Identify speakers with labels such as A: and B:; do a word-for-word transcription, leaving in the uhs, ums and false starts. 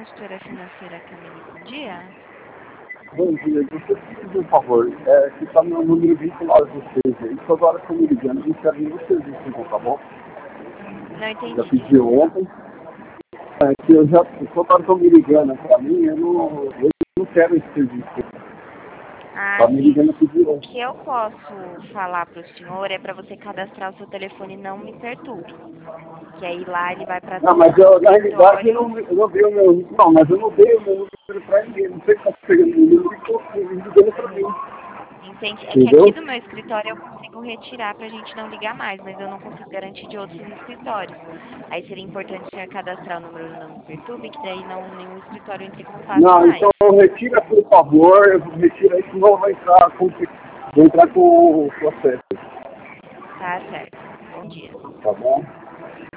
A: consultora financeira Camille, bom dia.
B: Bom dia, eu preciso pedir um favor. É, que está meu número vinculado a vocês aí. Só agora estou me ligando, não quero nenhum serviço, então, tá bom?
A: Não entendi,
B: Já pedi
A: desculpa.
B: ontem. É, que eu já, só agora estão me ligando para mim, eu não, eu não quero esse serviço.
A: Ah,
B: Está me
A: sim.
B: ligando a pedir
A: O
B: ontem.
A: que eu posso falar para o senhor é para você cadastrar o seu telefone Não Me Perturbe. Que aí lá ele vai para
B: Não,
A: todos
B: mas
A: os
B: eu, na realidade eu
A: escritórios.
B: não, eu não dei o meu. Não, mas eu não dei o meu número para ninguém. Não sei se está pegando o número e estou ligando para mim.
A: Entende? É que aqui
B: Entendeu?
A: do meu escritório eu consigo retirar para a gente não ligar mais, mas eu não consigo garantir de outros escritórios. Aí seria importante o senhor cadastrar o número do Não Me Perturbe, que daí não, nenhum escritório entre em contato
B: Não,
A: mais.
B: então retira, por favor, retira aí, senão vai entrar com, vai entrar com o processo,
A: Tá certo. Bom dia.
B: tá bom?